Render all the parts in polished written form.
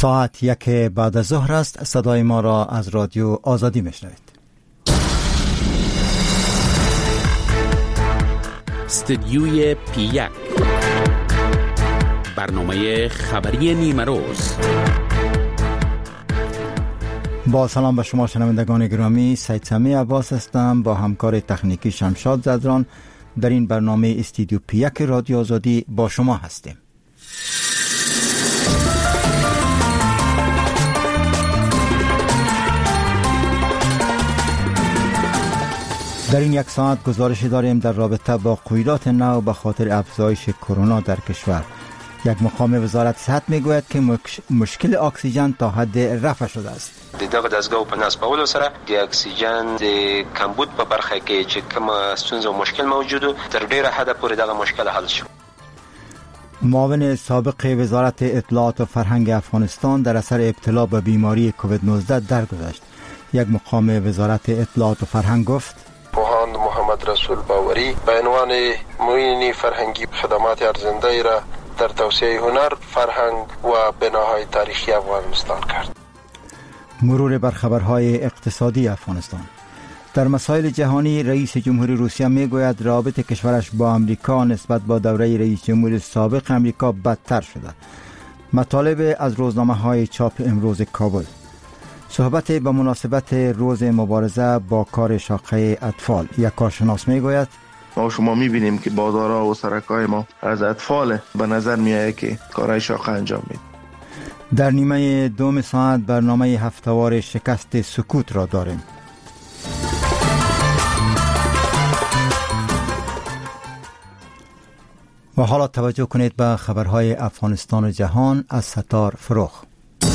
ساعت 1 بعد از ظهر است. صدای ما را از رادیو آزادی میشنوید. استدیوی P1 برنامه خبری نیمه روز. با سلام به شما شنوندگان گرامی، سید سمی عباس هستم با همکار تکنیکی شمشاد زدران. در این برنامه استدیو P1 رادیو آزادی با شما هستیم. در این یک ساعت گزارشی داریم در رابطه با قیودات نو به خاطر افزایش کرونا در کشور. یک مقام وزارت صحت میگوید که مشکل اکسیژن تا حد رفع شده است. دغه دستگاه په نصبولو سره د اکسیژن د کمبود په برخه کې چې کوم ستونزه او مشکل موجود تر ډیره حد پورې دغه مشکل حل شو. معاون سابق وزارت اطلاعات و فرهنگ افغانستان در اثر ابتلا به بیماری کووید 19 درگذشت. یک مقام وزارت اطلاعات و فرهنگ گفت پوهاند محمد رسول باوری به عنوان معین فرهنگی خدمات ارزنده را در توسعه هنر، فرهنگ و بناهای تاریخی افغانستان کرد. مرور بر خبرهای اقتصادی افغانستان. در مسائل جهانی رئیس جمهوری روسیه میگوید روابط کشورش با امریکا نسبت با دوره رئیس جمهور سابق امریکا بدتر شده. مطالب از روزنامه‌های چاپ امروز کابل. صحبت به مناسبت روز مبارزه با کار شاقه اطفال. یک کارشناس میگوید ما شما میبینیم که بازارها و سرکای ما از اطفال به نظر میآید که کارهای شاقه انجام میده. در نیمه دوم ساعت برنامه هفتهوار شکست سکوت را داریم. و حالا توجه کنید به خبرهای افغانستان و جهان از ستار فروخ.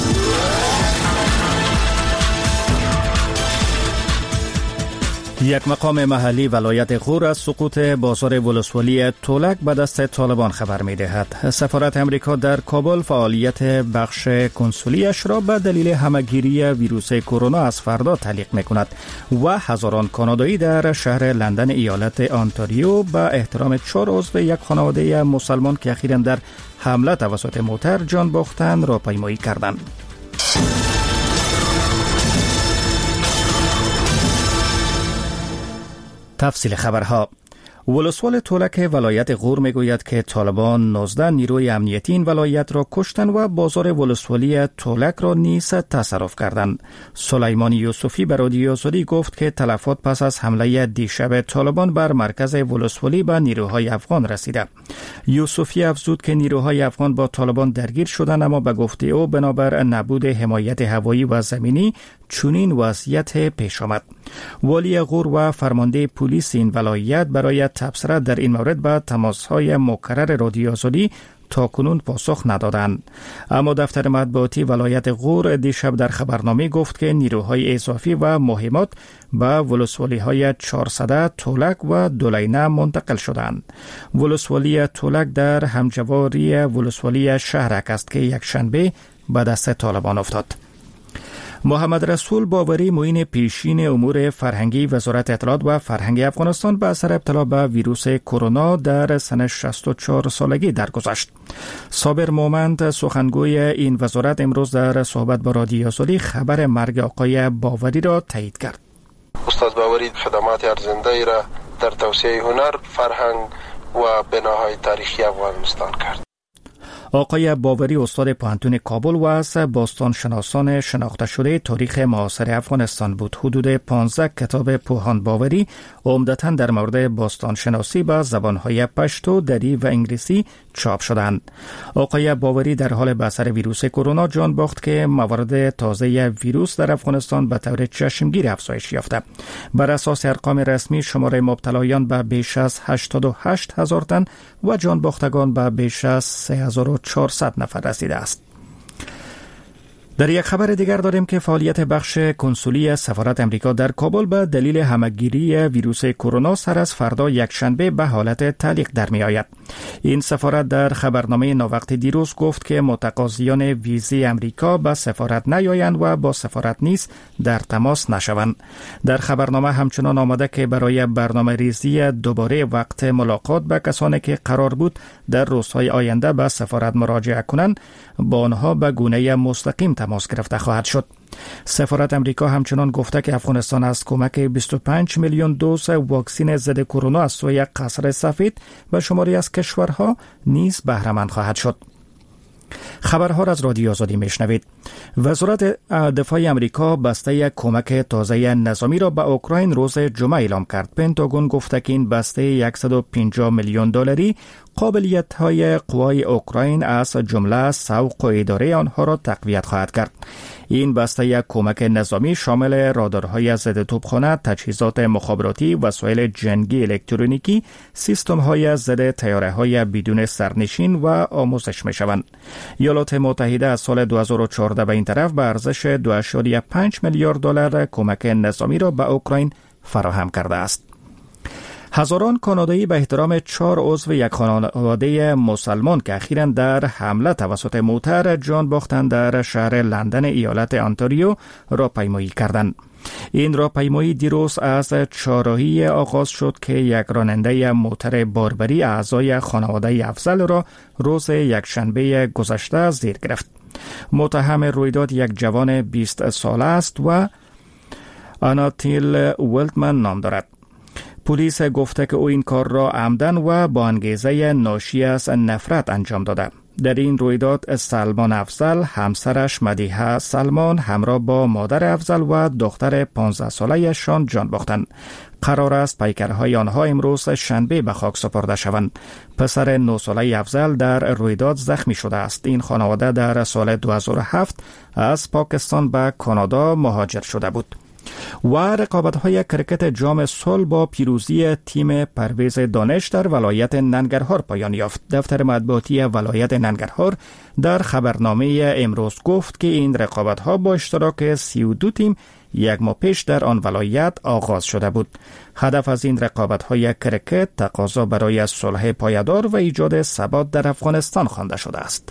یک مقام محلی ولایت غور از سقوط بازار ولسوالی تولک به دست طالبان خبر می دهد. سفارت امریکا در کابل فعالیت بخش کنسولیش را به دلیل همهگیری ویروس کرونا از فردا تعلیق می کند و هزاران کانادایی در شهر لندن ایالت آنتاریو به احترام 4 عضو یک خانواده مسلمان که اخیراً در حمله توسط موتر جان باختند راهپیمایی کردند. تفصیل خبرها. ولسوال تولک ولایت غور میگوید که طالبان 19 نیروی امنیتی این ولایت را کشتند و بازار ولسوالی تولک را نیز تصرف کردند. سلیمان یوسفی به رادیو آزادی گفت که تلفات پس از حمله دیشب طالبان بر مرکز ولسوالی به نیروهای افغان رسیده. یوسفی افزود که نیروهای افغان با طالبان درگیر شدند، اما به گفته او بنابر نبود حمایت هوایی و زمینی چنین وضعیت پیش آمد. والی غور و فرمانده پلیس این ولایت برای تبصره در این مورد به تماس‌های مکرر رادیو آزادی تاکنون پاسخ ندادند. اما دفتر مطبوعاتی ولایت غور دیشب در خبرنامه گفت که نیروهای اضافی و مهمات به ولسوالی‌های 400 تولک و دولینه منتقل شدند. ولسوالی تولک در همجواری ولسوالی شهرک است که یک شنبه به دست طالبان افتاد. محمد رسول باوری معین پیشین امور فرهنگی وزارت اطلاعات و فرهنگ افغانستان به اثر ابتلا به ویروس کرونا در سن 64 سالگی درگذشت. صابر مومند سخنگوی این وزارت امروز در صحبت با رادیو آزادی خبر مرگ آقای باوری را تایید کرد. استاد باوری خدمات ارزنده را در توسعه هنر، فرهنگ و بناهای تاریخی افغانستان کرد. آقای باوری استاد پوهنتون کابل و از باستانشناسان شناخته شده تاریخ معاصر افغانستان بود. حدود 15 کتاب پوهان باوری عمدتاً در مورد باستانشناسی به زبانهای پشتو، دری و انگلیسی چاپ شدند. آقای باوری در حال به اثر ویروس کرونا جان باخت که موارد تازه ویروس در افغانستان به طور چشمگیر افزایش یافته. بر اساس ارقام رسمی شماره مبتلایان به بیش از 88,000 تن و جان باختگان به بیش از 3,400 نفر رسیده است. در یک خبر دیگر داریم که فعالیت بخش کنسولی سفارت امریکا در کابل به دلیل همه‌گیری ویروس کرونا سر از فردا یکشنبه به حالت تعلیق در می آید. این سفارت در خبرنامه ناوقت دیروز گفت که متقاضیان ویزی امریکا به سفارت نیایند و با سفارت نیز در تماس نشوند. در خبرنامه همچنان آمده که برای برنامه ریزی دوباره وقت ملاقات با کسانی که قرار بود در روزهای آینده به سفارت مراجعه کنند با آنها به گونه مستقیم تماس گرفته خواهد شد. سفارت امریکا همچنان گفته که افغانستان از کمک 25 میلیون دوز واکسن ضد کرونا از سوی قصر سفید و شماری از کشورها نیز بهره مند خواهد شد. خبرها را از رادیو آزادی میشنوید. وزارت دفاع امریکا بسته کمک تازه نظامی را به اوکراین روز جمعه اعلام کرد. پنتاگون گفته که این بسته 150 میلیون دلاری قابلیت‌های قوای اوکراین از جمله سوق و اداره آنها را تقویت خواهد کرد. این بسته کمک نظامی شامل رادارهای ضد توپخانه، تجهیزات مخابراتی، وسایل جنگی الکترونیکی، سیستم‌های ضد طیاره‌های بدون سرنشین و آموزش می‌شوند. ایالات متحده از سال 2014 به این طرف به ارزش 2.5 میلیارد دلار کمک نظامی را به اوکراین فراهم کرده است. هزاران کانادایی به احترام 4 عضو یک خانواده مسلمان که اخیراً در حمله توسط موتر جان باختند در شهر لندن ایالت انتاریو راهپیمایی کردند. این راهپیمایی دیروز از چهارراهی آغاز شد که یک راننده موتر باربری اعضای خانواده افضل را روز یکشنبه گذشته زیر گرفت. متهم رویداد یک جوان 20 ساله است و آناتیل ولتمن نام دارد. پلیس گفته که او این کار را عمدن و با انگیزه ناشی از نفرت انجام داده. در این رویداد سلمان افضل، همسرش مدیحه سلمان همراه با مادر افضل و دختر 15 ساله‌شان جان باختند. قرار است پیکرهای آنها امروز شنبه به خاک سپرده شوند. پسر 9 ساله افضل در رویداد زخمی شده است. این خانواده در سال 2007 از پاکستان به کانادا مهاجر شده بود. و رقابت‌های کرکت جام صلح با پیروزی تیم پرویز دانش در ولایت ننگرهار پایان یافت. دفتر مطبوعاتی ولایت ننگرهار در خبرنامه امروز گفت که این رقابت‌ها با اشتراک 32 تیم یک ماه پیش در آن ولایت آغاز شده بود. هدف از این رقابت‌های کرکت تقاضا برای صلح پایدار و ایجاد ثبات در افغانستان خوانده شده است.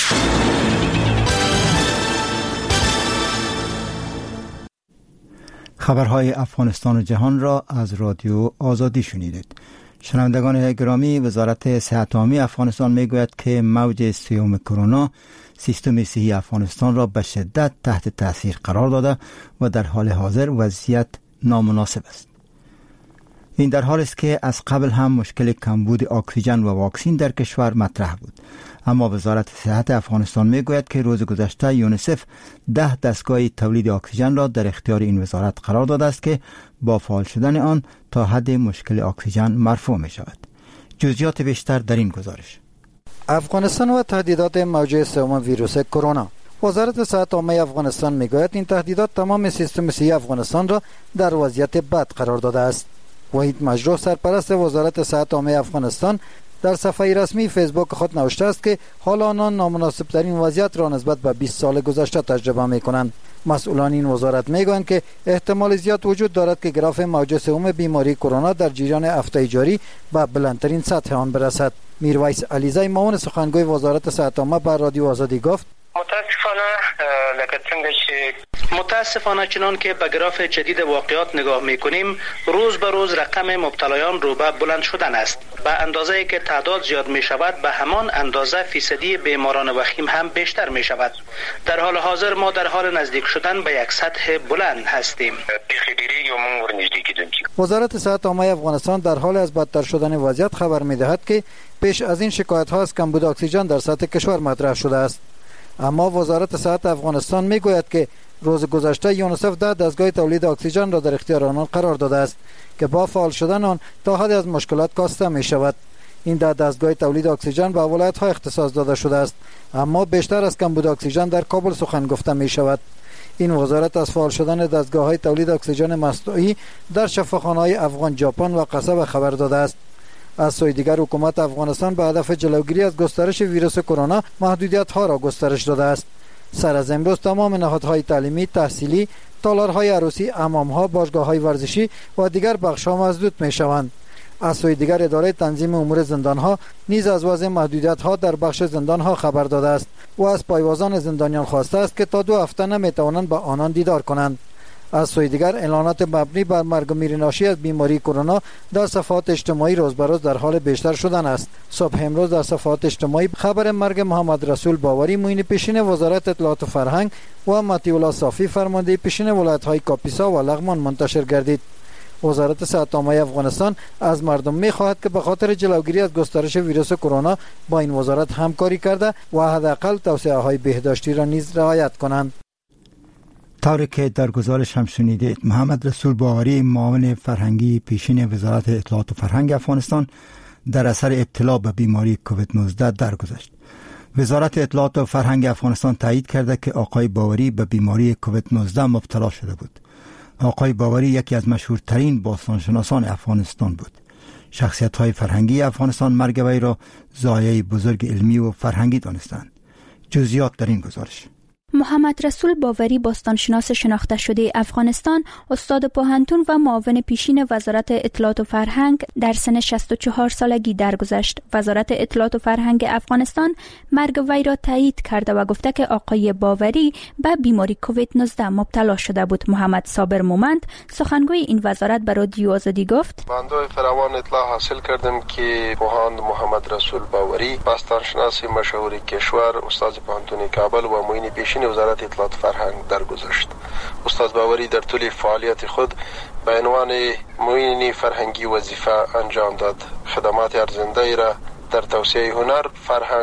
خبرهای افغانستان و جهان را از رادیو آزادی شنیدید. شنوندگان گرامی، وزارت صحت عامه افغانستان میگوید که موج سوم کرونا سیستم صحی افغانستان را به شدت تحت تاثیر قرار داده و در حال حاضر وضعیت نامناسب است. این در حالی است که از قبل هم مشکل کمبود اکسیژن و واکسن در کشور مطرح بود. اما وزارت صحت افغانستان میگوید که روز گذشته یونیسف 10 دستگاه تولید اکسیژن را در اختیار این وزارت قرار داده است که با فعال شدن آن تا حد مشکل اکسیژن مرفوع می شود. جزئیات بیشتر در این گزارش. افغانستان و تهدیدات موج سوم ویروس کرونا. وزارت صحت عامه افغانستان میگوید این تهدیدات تمام سیستم صحی افغانستان را در وضعیت بد قرار داده است. وحید مجروح، سرپرست وزارت صحت عامه افغانستان، در صفحه رسمی فیسبوک خود نوشته است که حال آنان نامناسب ترین وضعیت را نسبت به 20 سال گذشته تجربه می کنند. مسئولان این وزارت می گویند که احتمال زیاد وجود دارد که گراف موج سوم بیماری کرونا در جریان هفته جاری به بلندترین سطح آن برسد. میرویس علیزی، معاون سخنگوی وزارت صحت عامه، بر رادیو آزادی گفت: متاسفانه چنان که به گراف جدید واقعات نگاه میکنیم، روز به روز رقم مبتلایان رو به بلند شدن است. به اندازه‌ای که تعداد زیاد می شود، به همان اندازه فیصدی بیماران وخیم هم بیشتر می شود. در حال حاضر ما در حال نزدیک شدن به یک سطح بلند هستیم. وزارت صحت عامه افغانستان در حال از بدتر شدن وضعیت خبر می دهد که پیش از این شکایت ها از کمبود اکسیژن در سطح کشور مطرح شده است. اما وزارت صحت افغانستان می گوید که روز گذشته یونیسف 10 دستگاه تولید اکسیژن را در اختیار آنان قرار داده است که با فعال شدن آن تا حد از مشکلات کاسته می شود. این 10 دستگاه تولید اکسیژن به ولایت‌ها اختصاص داده شده است، اما بیشتر از کمبود اکسیژن در کابل سخن گفته می شود. این وزارت از فعال شدن دستگاه‌های تولید اکسیژن مصنوعی در شفاخانه‌های افغان جاپان و قصب خبر داده است. از سوی دیگر حکومت افغانستان به هدف جلوگیری از گسترش ویروس کرونا محدودیت‌ها را گسترش داده است. سر از امروز تمام نهادهای تعلیمی، تحصیلی، تالارهای عروسی، حمام‌ها، باشگاه‌های ورزشی و دیگر بخش‌ها مسدود می‌شوند. از سوی دیگر اداره تنظیم امور زندان‌ها نیز از وضع محدودیت‌ها در بخش زندان‌ها خبر داده است و از پایوازان زندانیان خواسته است که تا 2 هفته نمی‌توانند با آنان دیدار کنند. از سوی دیگر اعلانات مبنی بر مرگ و میر ناشی از بیماری کرونا در صفحات اجتماعی روز به روز در حال بیشتر شدن است. صبح امروز در صفحات اجتماعی خبر مرگ محمد رسول باوری معین پیشین وزارت اطلاعات و فرهنگ و مطیع الله صافی فرمانده پیشین ولایت‌های کاپیسا و لغمان منتشر گردید. وزارت صحت عامه افغانستان از مردم می‌خواهد که به خاطر جلوگیری از گسترش ویروس کرونا با این وزارت همکاری کرده و حداقل توصیه‌های بهداشتی را نیز رعایت کنند. طوری که در گزارش هم شنیدید، محمد رسول باوری معاون فرهنگی پیشین وزارت اطلاعات و فرهنگ افغانستان در اثر ابتلا به بیماری کووید 19 درگذشت. وزارت اطلاعات و فرهنگ افغانستان تایید کرده که آقای باوری به بیماری کووید 19 مبتلا شده بود. آقای باوری یکی از مشهورترین باستانشناسان افغانستان بود. شخصیت‌های فرهنگی افغانستان مرگ وی را ضایعه بزرگ علمی و فرهنگی دانستند. جزئیات در این گزارش. محمد رسول باوری باستانشناس شناخته شده افغانستان، استاد پوهنتون و معاون پیشین وزارت اطلاعات و فرهنگ در سن 64 سالگی درگذشت. وزارت اطلاعات و فرهنگ افغانستان مرگ وی را تایید کرده و گفته که آقای باوری به بیماری کووید 19 مبتلا شده بود. محمد صابر مومند، سخنگوی این وزارت، به رادیو آزادی گفت: بنده فراوان اطلاع حاصل کردم که پوهاند محمد رسول باوری باستانشناس مشهور کشور، استاد پوهنتون کابل و معین پیشین وزارت اطلاعات فرهنگ درگذشت. استاد باوری در طول فعالیت خود به عنوان معین فرهنگی وظیفه انجام داد. خدمات ارزنده را در توسعه هنر، فرهنگ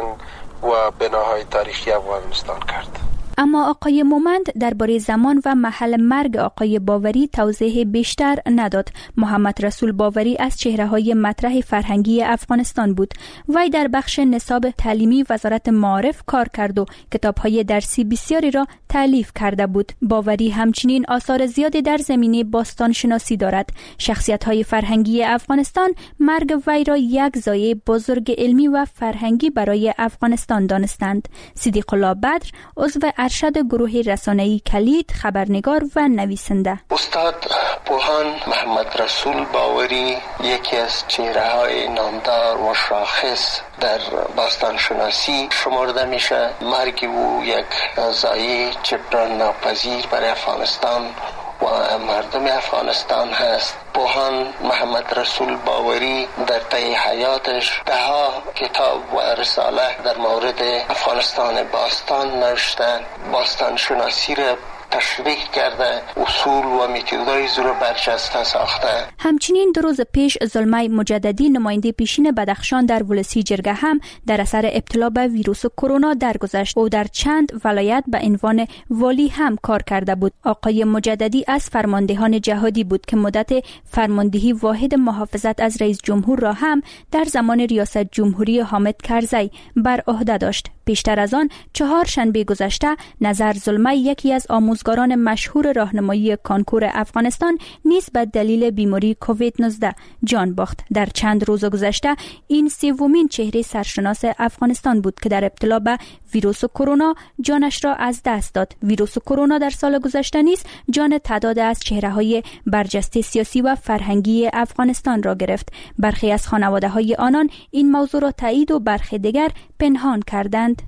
و بناهای تاریخی افغانستان کرد. اما آقای مومند درباره زمان و محل مرگ آقای باوری توضیح بیشتر نداد. محمد رسول باوری از چهره‌های مطرح فرهنگی افغانستان بود. وی در بخش نصاب تعلیمی وزارت معارف کار کرد و کتاب‌های درسی بسیاری را تالیف کرده بود. باوری همچنین آثار زیادی در زمینه باستان شناسی دارد. شخصیت‌های فرهنگی افغانستان مرگ وی را یک ضایعه بزرگ علمی و فرهنگی برای افغانستان دانستند. صدیق الله بدر، عضو ارشد گروه رسانه‌ای کلید، خبرنگار و نویسنده. استاد پوهان محمد رسول باوری یکی از چهره‌های نامدار و شاخص در باستانشناسی شمرده میشه. مرگ او یک ضایعه جبران ناپذیر برای افغانستان و مردم افغانستان هست. پوهان محمد رسول باوری در طی حیاتش ده‌ها کتاب و رساله در مورد افغانستان باستان نوشته، باستان شناسی را تشریح کرده، اصول و متدای زور برجسته ساخته. همچنین 2 روز پیش زلمه مجددی، نماینده پیشین بدخشان در ولسی جرگه، هم در اثر ابتلا به ویروس کرونا درگذشت. او در چند ولایت به عنوان والی هم کار کرده بود. آقای مجددی از فرماندهان جهادی بود که مدت فرماندهی واحد محافظت از رئیس جمهور را هم در زمان ریاست جمهوری حامد کرزی بر عهده داشت. بیشتر از آن 4 شنبه گذشته نظر زلمه، یکی از آموزگاران مشهور راهنمایی کانکور افغانستان، نیز به دلیل بیماری کووید 19 جان باخت. در چند روز گذشته این 3مین چهره سرشناس افغانستان بود که در ابتلا به ویروس کرونا جانش را از دست داد. ویروس کرونا در سال گذشته نیز جان تعداد از چهره‌های برجسته سیاسی و فرهنگی افغانستان را گرفت. برخی از خانواده‌های آنان این موضوع را تایید و برخی دیگر پنهان کردند.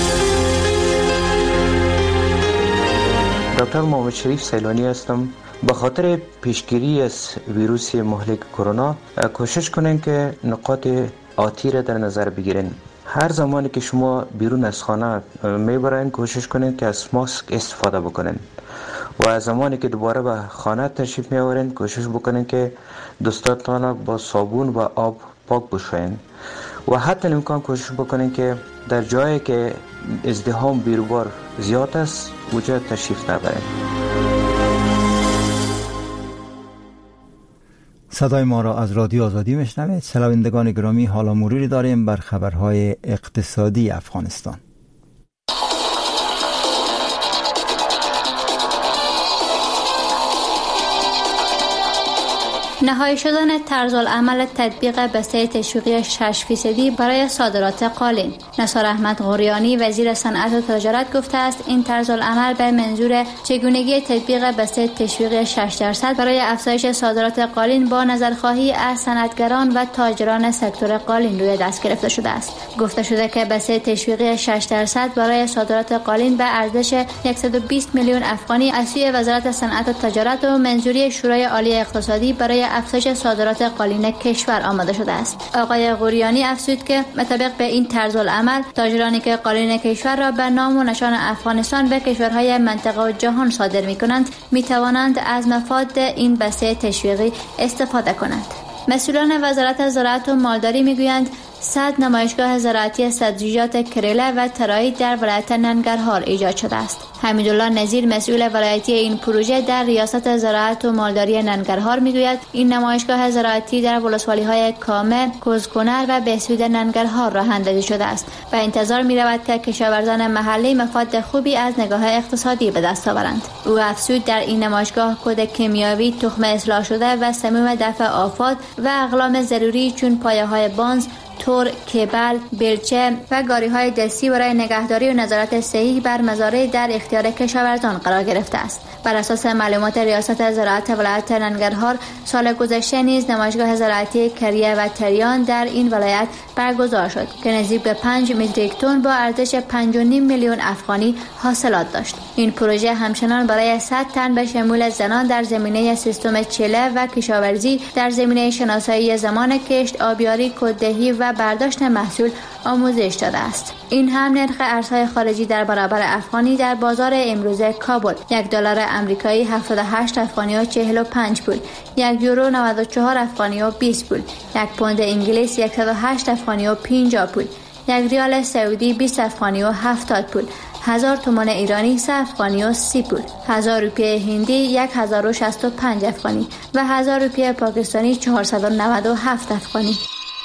دکتر محمد شریف سیلانی هستم. به خاطر پیشگیری از ویروس مهلک کرونا کوشش کنین که نقاط آتی را در نظر بگیرین. هر زمانی که شما بیرون از خانه میبرین کوشش کنین که از ماسک استفاده بکنین و زمانی که دوباره به خانه تشریف میآورین کوشش بکنین که دستاتان با صابون و آب پاک بشوین و حتی امکان کوشش بکنین که در جایی که ازدحام بیروبار زیاد است اونجا تشریف نبرین. صدای ما را از رادیو آزادی میشنوید. شنوندگان گرامی، حالا مروری داریم بر خبرهای اقتصادی افغانستان. نهایی شدن طرزالعمل تطبیق بسته تشویقی 6% برای صادرات قالین. نثار احمد غوریانی وزیر صنعت و تجارت گفته است این طرزالعمل به منظور چگونگی تطبیق بسته تشویقی 6% برای افزایش صادرات قالین با نظرخواهی از صنعتگران و تاجران سکتور قالین روی دست گرفته شده است. گفته شده که بسته تشویقی 6% برای صادرات قالین به ارزش 120 میلیون افغانی از سوی وزارت صنعت و تجارت و منظوری شورای عالی اقتصادی برای افزایش صادرات قالین کشور آماده شده است. آقای غوریانی افزود که مطابق به این طرزالعمل تاجرانی که قالین کشور را به نام و نشان افغانستان به کشورهای منطقه و جهان صادر می‌کنند می‌توانند از مفاد این بسته تشویقی استفاده کنند. مسئولان وزارت زراعت و مالداری میگویند 100 نمایشگاه زراعتی سبزیجات کریله و ترایی در ولایت ننگرهار ایجاد شده است. حمیدالله نظیر مسئول ولایتی این پروژه در ریاست زراعت و مالداری ننگرهار میگوید این نمایشگاه زراعتی در ولسوالی‌های کامه، کوزکنر و بهسود ننگرهار راه اندازی شده است و انتظار می‌رود که کشاورزان محلی مفاد خوبی از نگاه اقتصادی به دست آورند. او افزود در این نمایشگاه کد کیمیاوی، تخم اصلاح شده و سموم دفع آفات و اقلام ضروری چون پایه‌های بانز، تور، کبل، بلچه و گاری‌های دستی برای نگهداری و نظارت صحیح بر مزارع در اختیار کشاورزان قرار گرفته است. بر اساس معلومات ریاست زراعت ولایت ننگرهار، سال گذشته نیز نمایشگاه زراعتی کریه و تریان در این ولایت برگزار شد که نزدیک به 5 متریک تن با ارزش 5.5 میلیون افغانی حاصلات داشت. این پروژه همچنان برای 100 تن به شمول زنان در زمینه سیستم چله و کشاورزی، در زمینه شناسایی زمان کشت، آبیاری، کوددهی و برداشت محصول آموزش داده است. این هم نرخ ارزهای خارجی در برابر افغانی در بازار امروزه کابل: $1 آمریکایی 78 افغانی و 45 پول، 1 یورو 94 افغانی و 20 پول، 1 پوند انگلیس 108 افغانی و 50 پول، 1 ریال سعودی 20 افغانی و 70 پول، 1000 تومان ایرانی 3 افغانی و 30 پول، 1000 روپیه هندی 1065 افغانی و 1000 روپیه پاکستانی 497 افغانی.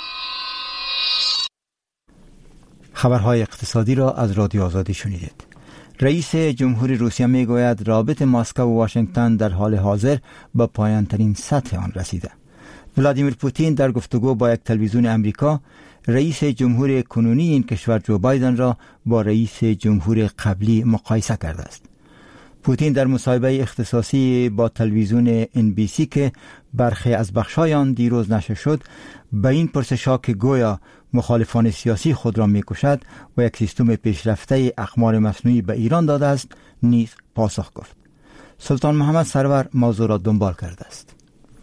خبرهای اقتصادی را از رادیو آزادی شنیدید. رئیس جمهوری روسیه میگوید رابط مسکو و واشنگتن در حال حاضر به پایان ترین سطح آن رسیده. ولادیمیر پوتین در گفتگو با یک تلویزیون امریکا رئیس جمهور کنونی این کشور جو بایدن را با رئیس جمهور قبلی مقایسه کرده است. پوتین در مصاحبه اختصاصی با تلویزیون NBC که برخی از بخش‌های آن دیروز نشر شد، به این پرسش‌ها که گویا مخالفان سیاسی خود را می‌کشد و یک سیستم پیشرفته اقمار مصنوعی به ایران داده است نیز پاسخ گفت. سلطان محمد سرور موضوع را دنبال کرده است.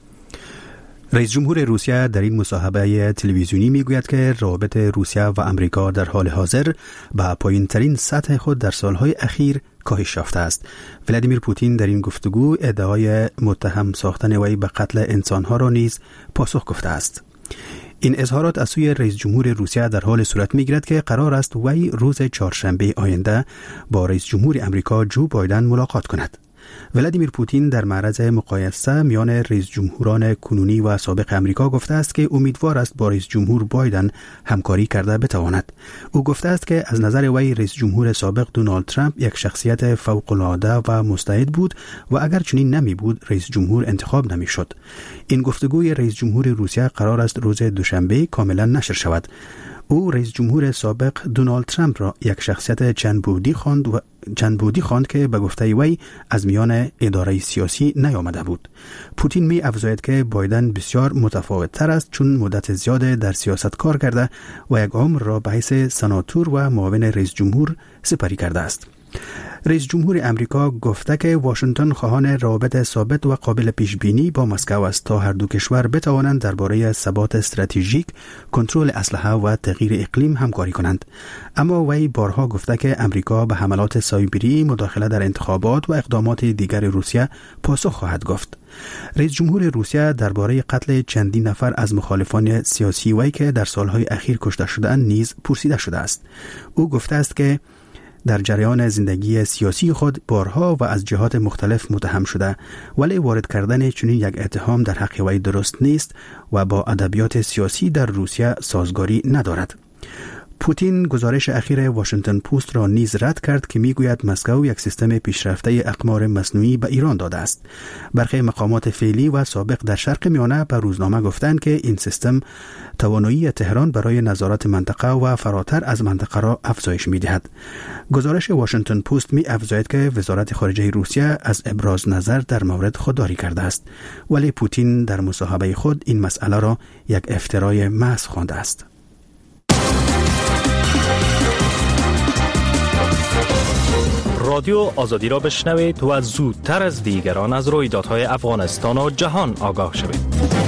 رئیس جمهور روسیه در این مصاحبه تلویزیونی میگوید که روابط روسیه و امریکا در حال حاضر به پایین‌ترین سطح خود در سالهای اخیر کاهش یافته است. ولادیمیر پوتین در این گفتگو ادعای متهم ساختن وی به قتل انسانها را نیز پاسخ گفته است. این اظهارات از سوی رئیس جمهور روسیه در حال صورت میگیرد که قرار است وی روز چهارشنبه آینده با رئیس جمهور امریکا جو بایدن ملاقات کند. ولادیمیر پوتین در معرض مقایسه میان رئیس جمهوران کنونی و سابق امریکا گفته است که امیدوار است با رئیس جمهور بایدن همکاری کرده بتواند. او گفته است که از نظر وی رئیس جمهور سابق دونالد ترامپ یک شخصیت فوق‌العاده و مستعد بود و اگر چنین نمی بود رئیس جمهور انتخاب نمی شد. این گفتگوی رئیس جمهور روسیه قرار است روز دوشنبه کاملا نشر شود. او رئیس جمهور سابق دونالد ترامپ را یک شخصیت چند بودی خواند که به گفته وی از میان اداره سیاسی نیامده بود. پوتین می افزاید که بایدن بسیار متفاوت تر است چون مدت زیاد در سیاست کار کرده و یک عمر را به حیث سناتور و معاون رئیس جمهور سپری کرده است. رئیس جمهور امریکا گفته که واشنگتن خواهان روابط ثابت و قابل پیش بینی با مسکو است تا هر دو کشور بتوانند درباره ثبات استراتژیک، کنترل اسلحه و تغییر اقلیم همکاری کنند. اما وی بارها گفته که امریکا به حملات سایبری، مداخله در انتخابات و اقدامات دیگر روسیه پاسخ خواهد گفت. رئیس جمهور روسیه درباره قتل چندین نفر از مخالفان سیاسی وی که در سالهای اخیر کشته شدند نیز پرسیده شده است. او گفته است که در جریان زندگی سیاسی خود بارها و از جهات مختلف متهم شده، ولی وارد کردن چنین یک اتهام در حق وی درست نیست و با ادبیات سیاسی در روسیه سازگاری ندارد. پوتین گزارش اخیر واشنگتن پست را نیز رد کرد که میگوید مسکو یک سیستم پیشرفته اقمار مصنوعی به ایران داده است. برخی مقامات فعلی و سابق در شرق میانه به روزنامه گفتند که این سیستم توانایی تهران برای نظارت منطقه و فراتر از منطقه را افزایش می‌دهد. گزارش واشنگتن پست می‌افزاید که وزارت خارجه روسیه از ابراز نظر در مورد خودداری کرده است، ولی پوتین در مصاحبه خود این مسئله را یک افترای محض خوانده است. رادیو آزادی را بشنوید و زودتر از دیگران از رویدادهای افغانستان و جهان آگاه شوید.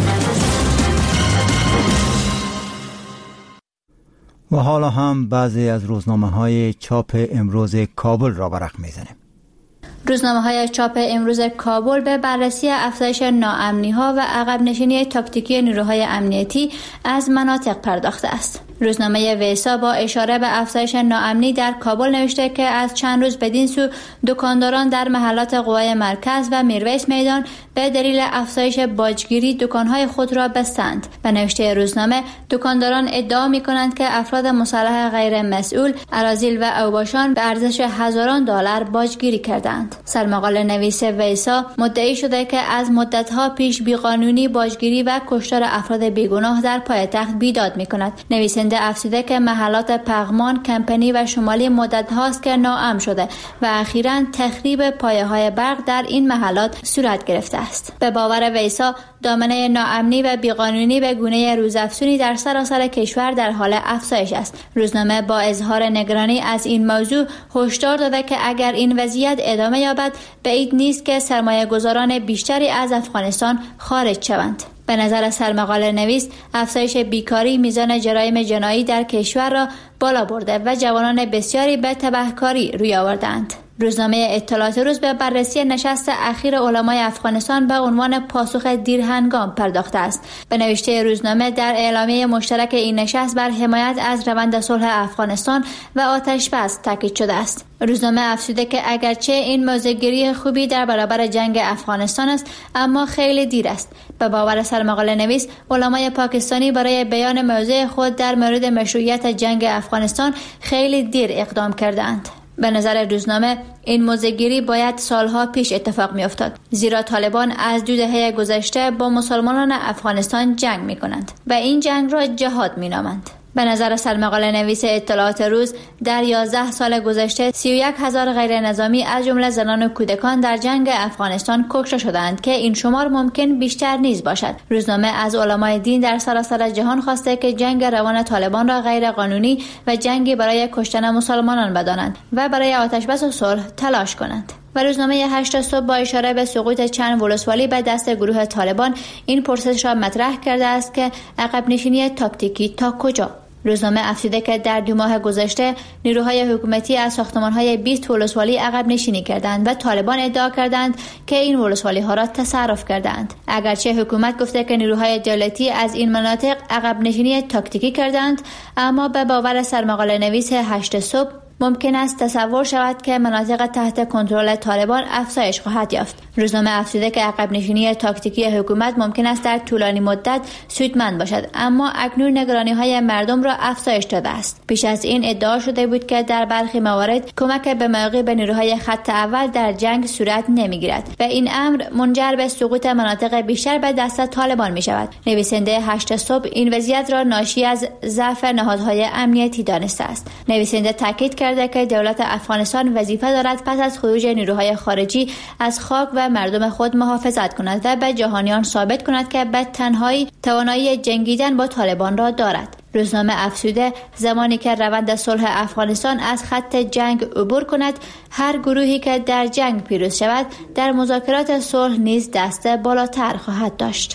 و حالا هم بعضی از روزنامه‌های چاپ امروز کابل را ورق می‌زنیم. روزنامه‌های چاپ امروز کابل به بررسی افزایش ناامنی‌ها و عقب نشینی تاکتیکی نیروهای امنیتی از مناطق پرداخته است. روزنامه ویسا با اشاره به افزایش ناامنی در کابل نوشته که از چند روز بدین سو دکانداران در محلات قوای مرکز و میرویس میدان به دلیل افزایش باجگیری دکانهای خود را بستند. به نوشته روزنامه دکانداران ادعا می‌کنند که افراد مسلح غیر مسئول اراذیل و اوباشان به ارزش هزاران دلار باجگیری کردند. سرمقاله نویس ویسا مدعی شده که از مدت‌ها پیش بیقانونی باجگیری و کشتار افراد بیگناه در پایتخت بیداد می‌کند. نویسنده افزوده که محلات پغمان، کمپنی و شمالی مدت هاست که ناامن شده و اخیراً تخریب پایه‌های برق در این محلات صورت گرفته است. به باور ویسا دامنه ناامنی و بیقانونی به گونه روزافزونی در سراسر کشور در حال افزایش است. روزنامه با اظهار نگرانی از این موضوع هشدار داده که اگر این وضعیت ادامه یابد بعید نیست که سرمایه‌گذاران بیشتری از افغانستان خارج شوند. به نظر سرمقاله نویس افزایش بیکاری میزان جرایم جنایی در کشور را بالا برده و جوانان بسیاری به تبهکاری روی آوردند. روزنامه اطلاعات روز به بررسی نشست اخیر علمای افغانستان به عنوان پاسخ دیرهنگام پرداخته است. به نوشته روزنامه در اعلامیه مشترک این نشست بر حمایت از روند صلح افغانستان و آتش‌بس تاکید شده است. روزنامه افزوده که اگرچه این موضع‌گیری خوبی در برابر جنگ افغانستان است، اما خیلی دیر است. به باور سرمقاله نویس علمای پاکستانی برای بیان موضع خود در مورد مشروعیت جنگ افغانستان خیلی دیر اقدام کردند. به نظر روزنامه این موضع‌گیری باید سالها پیش اتفاق می‌افتاد، زیرا طالبان از 2 دهه گذشته با مسلمانان افغانستان جنگ می‌کنند و این جنگ را جهاد می‌نامند. به نظر سرمقاله نویس اطلاعات روز در 11 سال گذشته 31,000 غیر نظامی از جمله زنان و کودکان در جنگ افغانستان کشته شدند که این شمار ممکن بیشتر نیز باشد. روزنامه از علمای دین در سراسر جهان خواسته که جنگ روان طالبان را غیر قانونی و جنگی برای کشتن مسلمانان بدانند و برای آتش‌بس و صلح تلاش کنند. و روزنامه 8 صبح با اشاره به سقوط چند ولسوالی به دست گروه طالبان این پرسش را مطرح کرده است که عقب نشینی تاکتیکی تا کجا؟ روزنامه افزوده که در 2 ماه گذشته نیروهای حکومتی از ساختمان‌های 20 ولسوالی عقب نشینی کردند و طالبان ادعا کردند که این ولسوالی‌ها را تصرف کردند. اگرچه حکومت گفته که نیروهای دولتی از این مناطق عقب نشینی تاکتیکی کردند، اما به باور سرمقاله نویس 8 صبح ممکن است تصور شود که مناطق تحت کنترل طالبان افزایش خواهد یافت. روزنامه افزوده که عقب نشینی تاکتیکی حکومت ممکن است در طولانی مدت سودمند باشد، اما اکنون نگرانی‌های مردم را افزایش داده است. پیش از این ادعا شده بود که در برخی موارد کمک به موقع به نیروهای خط اول در جنگ صورت نمی‌گیرد و این امر منجر به سقوط مناطق بیشتر به دست طالبان می‌شود. نویسنده 8 صبح این وضعیت را ناشی از ضعف نهادهای امنیتی دانسته است. نویسنده تاکید کرده که دولت افغانستان وظیفه دارد پس از خروج نیروهای خارجی از خاک و مردم خود محافظت کند و به جهانیان ثابت کند که به تنهایی توانایی جنگیدن با طالبان را دارد. روزنامه افزوده زمانی که روند صلح افغانستان از خط جنگ عبور کند، هر گروهی که در جنگ پیروز شود در مذاکرات صلح نیز دست بالاتر خواهد داشت.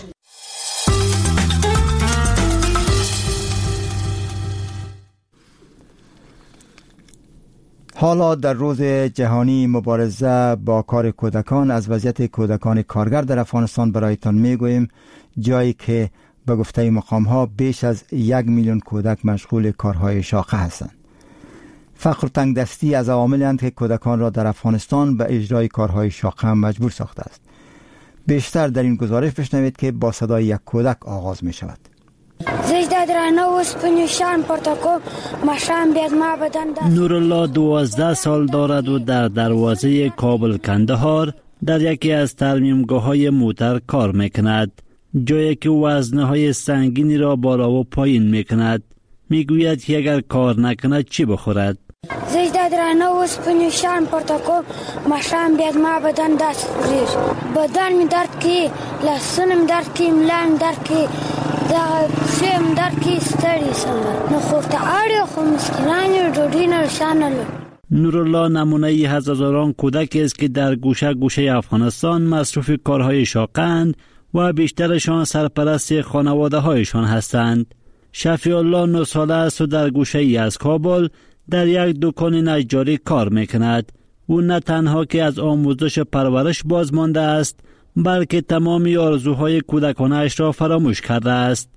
حالا در روز جهانی مبارزه با کار کودکان از وضعیت کودکان کارگر در افغانستان برایتان میگوییم، جایی که به گفته مقام‌ها بیش از 1 میلیون کودک مشغول کارهای شاقه هستند. فقر و تنگدستی از عواملی اند که کودکان را در افغانستان به اجرای کارهای شاقه مجبور ساخته است. بیشتر در این گزارش بشنوید که با صدای یک کودک آغاز می شود. نورالله 12 سال دارد و در دروازه کابل کندهار در یکی از ترمیمگاه‌های موتر کار میکند، جایی که وزنهای سنگینی را بالا و پایین میکند. میگوید که اگر کار نکند چی بخورد؟ بدن می درد کی، لسن می درد کی، ملا می درد کی، پښې می درد کی، ستړی سم نو خو ته اړ خو مسکینان ډوډۍ نه شانل. نورالله نمونه ای از هزاران کودک است که در گوشه گوشه افغانستان مصروف کارهای شاقند و بیشترشان سرپرست خانواده هایشان هستند. شفیع الله 9 ساله است و در گوشه ای از کابل در یک دکان نجاری کار میکند. او نه تنها که از آموزش پرورش باز مانده است، بلکه تمامی آرزوهای کودکانش را فراموش کرده است.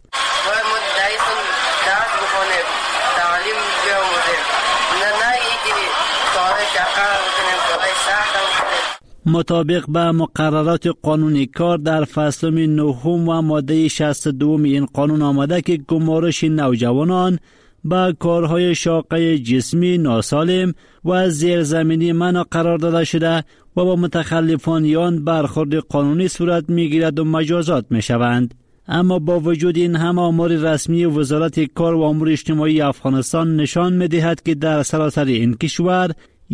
مطابق به مقررات قانون کار در فصل 9 و ماده 62 این قانون آمده که گمارش نوجوانان با کارهای شاقه جسمی ناسالم و زیرزمینی منع قرار داده شده و با متخلفان برخورد قانونی صورت میگیرد و مجازات میشوند. اما با وجود این هم آمار رسمی وزارت کار و امور اجتماعی افغانستان نشان میدهد که در سراسر این کشور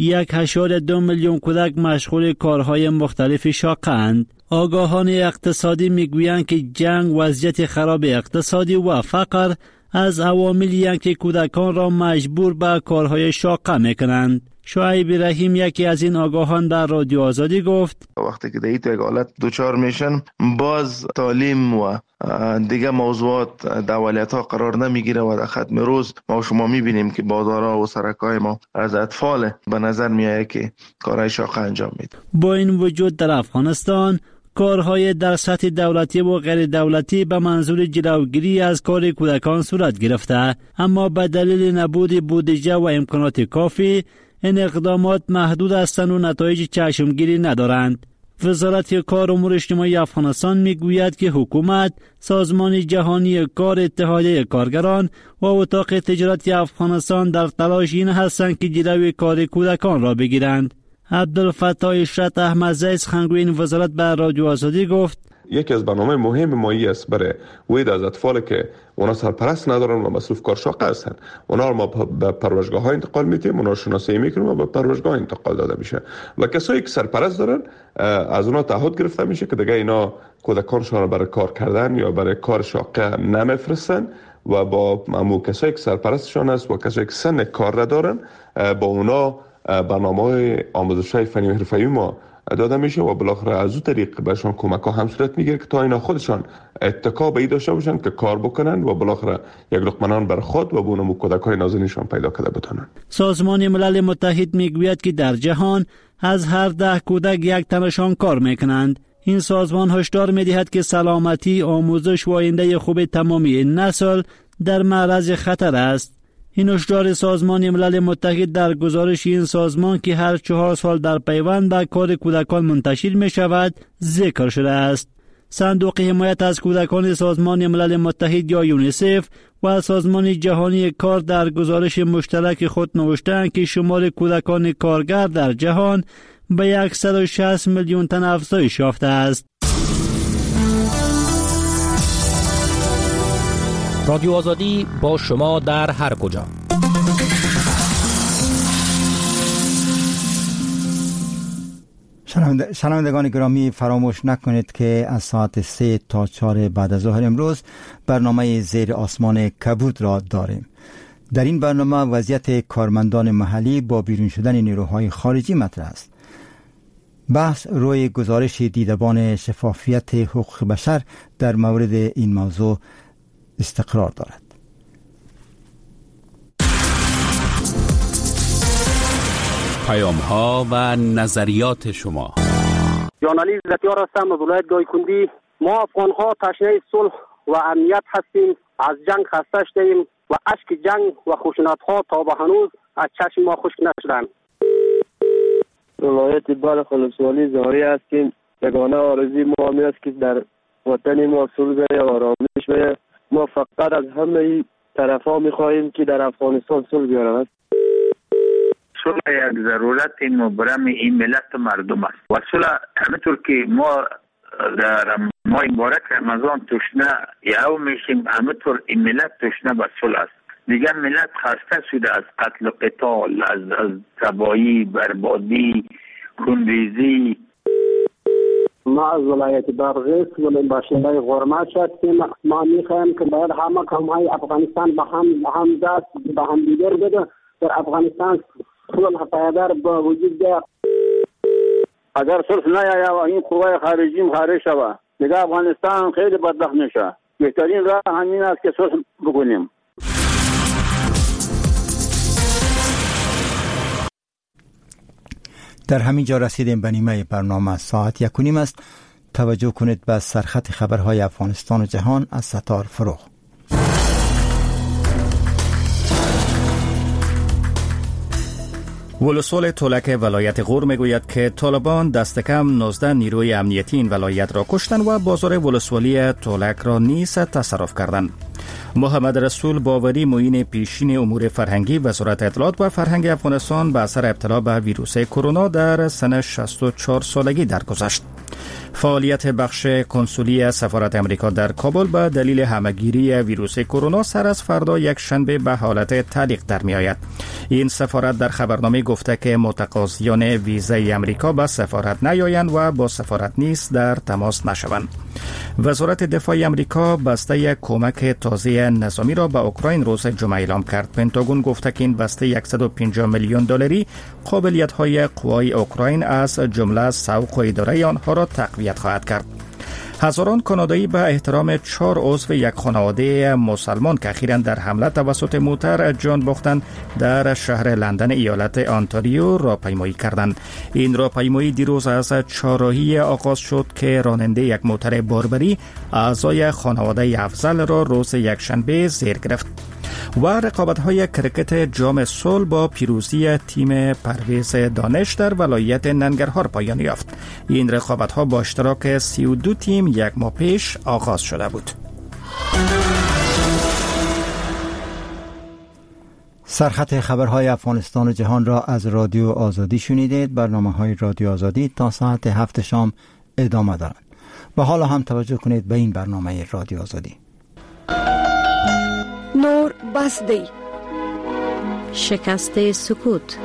1.2 میلیون کودک مشغول کارهای مختلف شاقند. آگاهان اقتصادی میگویند که جنگ، وضعیت خراب اقتصادی و فقر از عواملی که کودکان را مجبور به کارهای شاقه میکنند. شعیب رحیم یکی از این آگاهان در رادیو آزادی گفت وقتی که دیگه یک حالت دوچار میشن، باز تعلیم و دیگه موضوعات دولت ها قرار نمیگیره و در ختم روز ما شما میبینیم که بازارها و سرکای ما از اطفال به نظر میایه که کارهای شاقه انجام میده. با این وجود در افغانستان کارهای در سطح دولتی و غیر دولتی به منظور جلوگیری از کار کودکان صورت گرفته، اما به دلیل نبود بودجه و امکانات کافی این اقدامات محدود هستند و نتایج چشمگیری ندارند. وزارت کار و امور اجتماعی افغانستان میگوید که حکومت، سازمان جهانی کار، اتحادیه کارگران و اتاق تجارت افغانستان در تلاش این هستند که جلوی کار کودکان را بگیرند. عبدالفتاح اشرت احمدزی سخنگوی این وزارت به رادیو آزادی گفت یکی از برنامه مهم مایی است برای وید از اطفال که اونا سرپرست ندارن و مصروف کار شاقه هستند. اونا رو ما به پروژگاه ها انتقال میدیم، اونا رو شناسایی میکنیم و به پروژگاه انتقال داده میشه و کسایی که سرپرست دارن از اونا تعهد گرفته میشه که دیگه اینا کودکانشون برای کار کردن یا برای کار شاقه نمیفرستن و با امو کسایی که سرپرستشان است و کسایی که سن کار ندارن با اونا برنامه‌های آموزش‌های فنی و حرفه‌ای ما داده میشه و بالاخره از اون طریق بهشون کمک‌ها هم صورت میگیره که تا اینا خودشان اتکا به این داشته باشن که کار بکنن و بالاخره یک لقمه بر خود و بونم کودک‌های نازنینشان پیدا کرده بتونن. سازمان ملل متحد میگوید که در جهان از هر 10 کودک یک تنشان کار میکنند. این سازمان هشدار میدهد که سلامتی، آموزش و آینده خوب تمامی این نسل در معرض خطر است. این هشدار سازمان ملل متحد در گزارش این سازمان که هر 4 سال در پیوند به کار کودکان منتشر می شود ذکر شده است. صندوق حمایت از کودکان سازمان ملل متحد یا یونیسف و سازمان جهانی کار در گزارش مشترک خود نوشتند که شمار کودکان کارگر در جهان به 160 میلیون تن افزایش یافته است. رادیو آزادی با شما در هر کجا. شنوندگان گرامی، فراموش نکنید که از ساعت 3 تا 4 بعد از ظهر امروز برنامه زیر آسمان کبود را داریم. در این برنامه وضعیت کارمندان محلی با بیرون شدن نیروهای خارجی مطرح است. بحث روی گزارش دیدبان شفافیت حقوق بشر در مورد این موضوع استقرار دارد. پیام‌ها و نظریات شما. جانالی زکیار هستم از ولایت گایکندی. ما افغان‌ها تشنه صلح و امنیت هستیم. از جنگ خسته شدیم و اشک جنگ و خشونت‌ها تا به هنوز از چشم ما خشک نشدند. ولایت بلخ ولسوالی زاری هستیم. یگانه آرزوی ما همین است که در وطن ما صلح و آرامش و ما فقط از همه طرفا میخواهیم که در افغانستان صلح بیارند. صلح یک ضرورت مبرم این ملت مردم است و صلح همینطور که ما در ماه مبارک رمضان تشنه یهو میشیم، همینطور این ملت تشنه به صلح است. دیگر ملت خسته شده از قتل و قتال، از تباهی، بربادی، خونریزی. ما از ولایت بادغیس باشنده غرماش هستیم. ما میخواهیم که باید همه قوم‌های افغانستان به هم دست به هم دیگر بده، در افغانستان صلح پایدار با وجود بیاید. اگر صلح نیاید و این قوای خارجی خارج شود دیگه افغانستان خیلی بدبخت میشه. بهترین راه همین است که صلح بکنیم. در همین جا رسیدیم به نیمه برنامه. ساعت 1:30 است. توجه کنید به سرخط خبرهای افغانستان و جهان از ستار فروغ. ولسوال تولک ولایت غور میگوید که طالبان دست کم 19 نیروی امنیتی این ولایت را کشتن و بازار ولسوالی تولک را نیز تصرف کردند. محمد رسول باوری معین پیشین امور فرهنگی وزارت اطلاعات و فرهنگ افغانستان به اثر ابتلا به ویروس کرونا در سن 64 سالگی درگذشت. فعالیت بخش کنسولی سفارت امریکا در کابل به دلیل همهگیری ویروس کرونا سر از فردا یک شنبه به حالت تعلیق در می آید. این سفارت در خبرنامه گفته که متقاضیان ویزای امریکا به سفارت نیایند و با سفارت نیز در تماس نشوند. وزارت دفاع امریکا بسته کمک تازه نظامی را به اوکراین روز جمعه اعلام کرد. پنتاگون گفته که این بسته 150 میلیون دلاری قابلیت‌های قوای اوکراین از جمله سوق و اداره آنها را تقویت خواهد کرد. هزاران کانادایی به احترام 4 عضو یک خانواده مسلمان که اخیراً در حمله توسط موتر جان باختند در شهر لندن ایالت آنتاریو راهپیمایی کردند. این راهپیمایی دیروز از چهارراهی آغاز شد که راننده یک موتر باربری اعضای خانواده افضل را روز یکشنبه زیر گرفت. و رقابت‌های کرکت جام صلح با پیروزی تیم پرویز دانش در ولایت ننگرهار پایان یافت. این رقابت‌ها با اشتراک 32 تیم یک ماه پیش آغاز شده بود. سرخط خبرهای افغانستان و جهان را از رادیو آزادی شنیدید. برنامه‌های رادیو آزادی تا ساعت 7 شام ادامه دارند. و حالا هم توجه کنید به این برنامه رادیو آزادی. نور بس دی، شکست سکوت.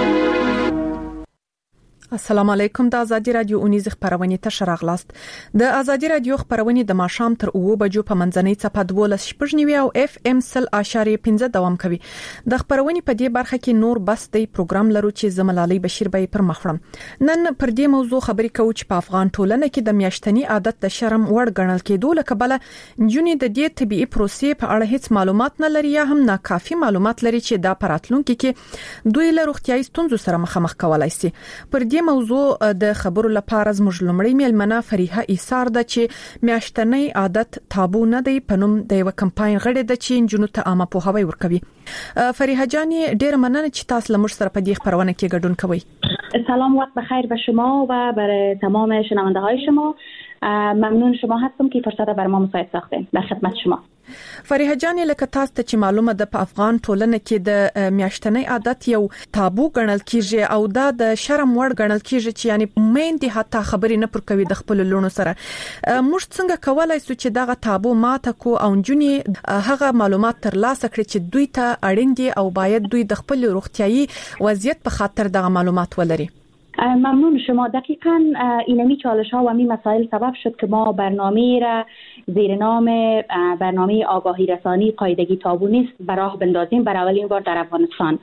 السلام علیکم. د ازادي رادیو اونیز خبرونه ته شراغلاست. د ازادي رادیو خبرونه د ماښام تر 2 بجو په منځنۍ چپه 12:15 او اف ام 0.15 دوام کوي. د خبرونه په دې برخه کې نور بس دی پروګرام لرو چې زملالي بشیر به پر مخړم. نن پر دې موضوع خبرې کوو چې په افغان ټولنه کې د میاشتنی عادت د شرم وړ ګڼل کېدو لکبله جونې د دې طبيعي پروسې په اړه هیڅ معلومات نه لري یا هم ناکافي معلومات لري چې د پراتلونکو کې دوی له روغتيایي ستونزو سره مخامخ کولای شي. پر دې موضوع د خبرو لپاره زموږ لمړی میلمنه فریحه ایثار ده چې میاشتنی عادت تابو نه دی په نوم د یو کمپاین غړي ده چې جنونو ته عامه پوهاوی ورکوي. فریحه جانی ډیر مننه چې تاسو لمر سره په دې خبرونه کې ګډون کوئ. سلام، وقت بخیر به شما و برای تمام شنونده های شما. ممنون شما هستم که فرصت بر ما مساعد ساختین. در خدمت شما. فریحه جانی لکه تاسو ته چې معلومه ده په افغان ټولنه کې د میاشتنی عادت یو تابو ګڼل کیږي او دا د شرم وړ ګڼل کیږي چې یعنی میندې حتی خبرې نه پر کوي د خپل لونو سره. موږ څنګه کولای شو چې دغه تابو ماته کو او جونی هغه معلومات تر لاسه کړي چې دوی ته اړین دي او باید دوی د خپل روغتيایي وضعیت په خاطر دغه معلومات ولري؟ ممنون شما. دقیقاً اینمی چالش ها و می مسائل سبب شد که ما برنامه را زیر نام برنامه آگاهی رسانی قاعدگی تابو نیست به راه بندازیم برای اولین بار در افغانستان.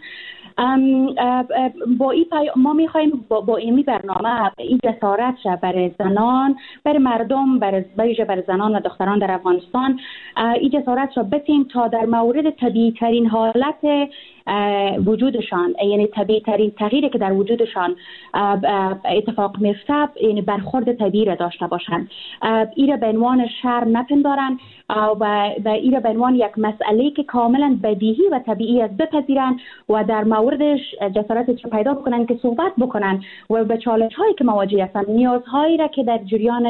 ما می‌خوایم با این برنامه این جسارت شه برای زنان، برای مردم، برای زنان و دختران در افغانستان این جسارت را بتیم تا در مورد طبیعی ترین حالت وجودشان، یعنی طبیعی ترین تغییری که در وجودشان اتفاق میفته، یعنی برخورد طبیعی را داشته باشند. این به عنوان شرم نپندارن و این به عنوان یک مسئله که کاملا بدیهی و طبیعی است بپذیرن و در موردش جسارت پیدا بکنن که صحبت بکنن و به چالش هایی که مواجه هستند، نیازهایی را که در جریان